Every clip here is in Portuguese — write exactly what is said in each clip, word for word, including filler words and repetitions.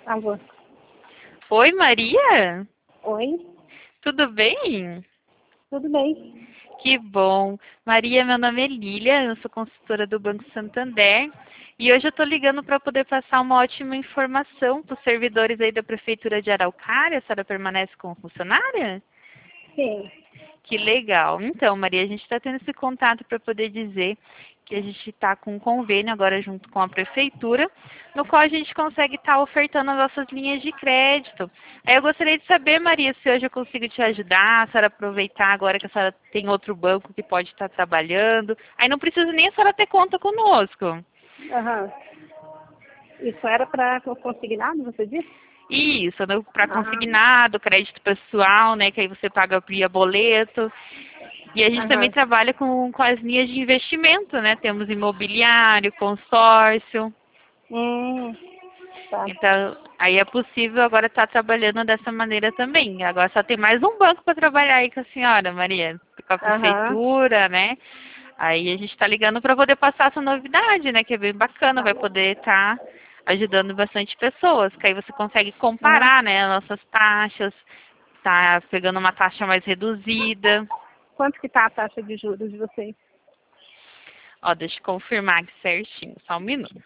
Alô. Oi, Maria? Oi, Tudo bem? tudo bem? Que bom. Maria, meu nome é Lília, eu sou consultora do Banco Santander e hoje eu estou ligando para poder passar uma ótima informação para os servidores aí da Prefeitura de Araucária. A senhora permanece como funcionária? Sim. Que legal. Então, Maria, a gente está tendo esse contato para poder dizer que a gente está com um convênio agora junto com a Prefeitura, no qual a gente consegue estar ofertando as nossas linhas de crédito. Aí eu gostaria de saber, Maria, se hoje eu consigo te ajudar, a senhora aproveitar agora que a senhora tem outro banco que pode estar trabalhando. Aí não precisa nem a senhora ter conta conosco. Aham. Isso era para consignado, você disse? Isso, para Ah, consignado, crédito pessoal, né, que aí você paga via boleto. E a gente também aham. trabalha com, com as linhas de investimento, né? Temos imobiliário, consórcio. Hum, tá. Então, aí é possível agora estar trabalhando dessa maneira também. Agora só tem mais um banco para trabalhar aí com a senhora, Maria, com a Aham. prefeitura, né? Aí a gente está ligando para poder passar essa novidade, né? Que é bem bacana, vai poder estar ajudando bastante pessoas, que aí você consegue Aham. comparar, né, as nossas taxas, tá pegando uma taxa mais reduzida. Quanto que tá a taxa de juros de vocês? Ó, deixa eu confirmar aqui certinho, só um minuto.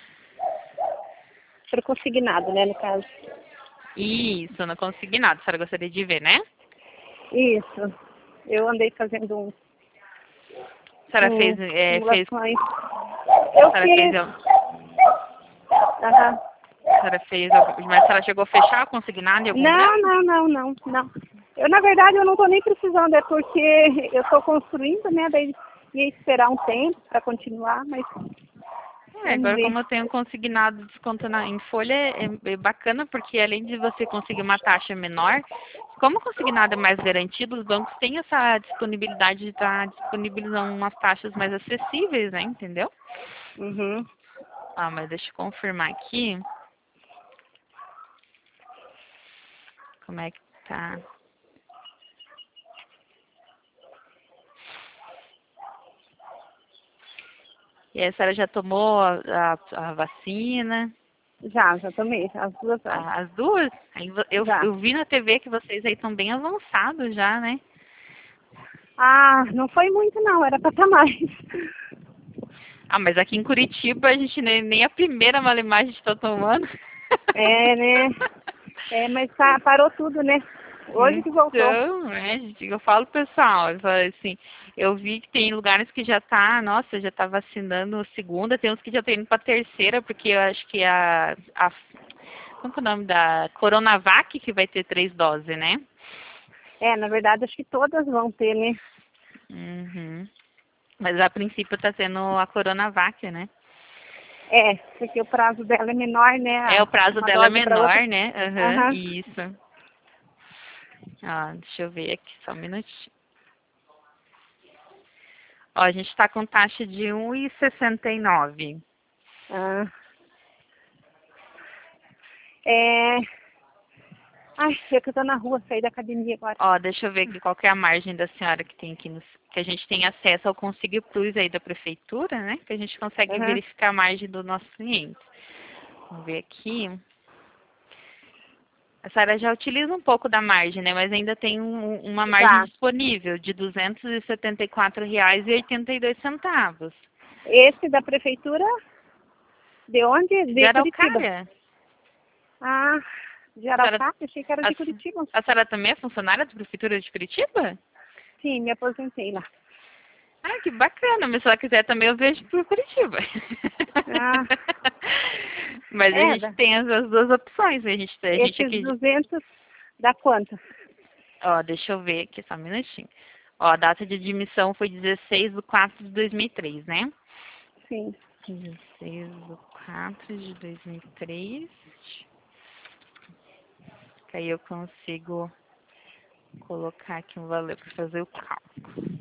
Para consignado, né, no caso. Isso, não consegui nada. A senhora gostaria de ver, né? Isso. Eu andei fazendo um, A senhora um fez, é, fez, simulações. a Eu senhora fez, fiz. a Aham. senhora fez, algum- mas a senhora chegou a fechar consignado em algum Não, banco? não, não, não, não. Eu, na verdade, eu não tô nem precisando, é porque eu tô construindo, né? Daí ia esperar um tempo para continuar, mas É, vamos agora ver. como eu tenho consignado desconto na, em folha, é, é bacana porque além de você conseguir uma taxa menor, como o consignado é mais garantido, os bancos têm essa disponibilidade de estar disponibilizando umas taxas mais acessíveis, né? Entendeu? Uhum. Ah, mas deixa eu confirmar aqui como é que tá. E a senhora já tomou a, a, a vacina? Já, já tomei, as duas horas. A- As duas? Aí vo- Eu, Já. eu vi na T V que vocês aí estão bem avançados já, né? Ah, não foi muito não, era para estar mais. Ah, mas aqui em Curitiba a gente nem, nem a primeira malemar a gente está tomando. É, né? É, mas tá, parou tudo, né? Hoje que voltou. Então, né, gente, eu falo pessoal, eu falo assim, eu vi que tem lugares que já tá, nossa, já tá vacinando segunda, tem uns que já estão indo para terceira, porque eu acho que a, a como que é o nome da Coronavac que vai ter três doses, né? É, na verdade, acho que todas vão ter, né? Uhum. Mas a princípio tá tendo a Coronavac, né? É, porque o prazo dela é menor, né? É, o a- prazo Uma dela é dose para outra. menor, né? Aham, Aham. isso. Ó, deixa eu ver aqui, só um minutinho. Ó, a gente tá com taxa de um e sessenta e nove. Ah. É. Ai, é que eu tô na rua, saí da academia agora. Ó, deixa eu ver aqui qual que é a margem da senhora que tem aqui, no, que a gente tem acesso ao Consigo Plus aí da prefeitura, né? Que a gente consegue Aham. verificar a margem do nosso cliente. Vamos ver aqui. A senhora já utiliza um pouco da margem, né? Mas ainda tem um- uma margem Já. disponível de duzentos e setenta e quatro reais e oitenta e dois centavos. Esse da prefeitura, de onde? De De Curitiba. Araucária? Ah, de A senhora, Araucária? Achei que era a, de Curitiba. a senhora também é funcionária da Prefeitura de Curitiba? Sim, me aposentei lá. Ah, que bacana, mas se ela quiser também eu vejo por Curitiba. Ah, Mas a é, gente da- tem as, as duas opções. A gente, a gente esses aqui. duzentos dá quanto? Ó, deixa eu ver aqui só um minutinho. Ó, a data de admissão foi dezesseis de quatro de dois mil e três, né? Sim. dezesseis de quatro de dois mil e três. Que aí eu consigo colocar aqui um valor para fazer o cálculo.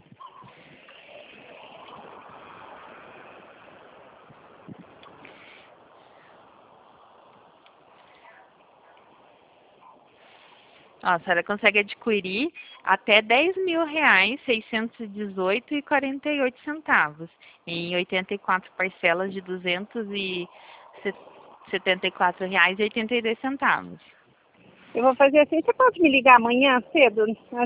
Ó, a senhora consegue adquirir até dez mil reais, seiscentos e dezoito e quarenta e oito centavos, em oitenta e quatro parcelas de duzentos e setenta e quatro reais e oitenta e dois centavos. Eu vou fazer assim, você pode me ligar amanhã cedo?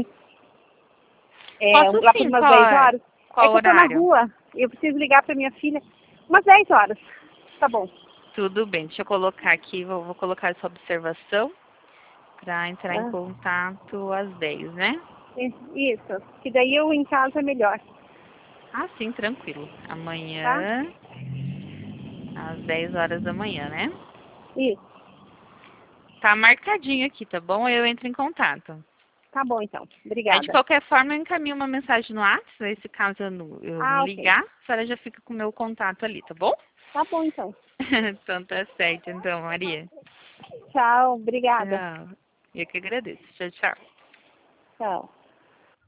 É, Posso lá por sim, umas qual, dez é- horas? qual É que eu tô na horário? rua, eu preciso ligar pra minha filha. Umas dez horas. Tá bom. Tudo bem, deixa eu colocar aqui, vou, vou colocar essa observação para entrar em Ah, contato às dez, né? i- isso, que daí eu em casa é melhor, Ah, sim, tranquilo. tá? Amanhã, às dez horas da manhã, né? Isso, Tá marcadinho aqui, tá bom? Eu entro em contato. tá bom então. Aí, de Obrigada. qualquer forma, eu encaminho uma mensagem no WhatsApp, aí, se caso eu não, eu não Ah, ok. ligar, a senhora já fica com o meu contato ali, tá bom? Tá bom então. Então tá certo, então, Maria. Tchau, obrigada. Tchau. Eu que agradeço. Tchau, tchau. Tchau.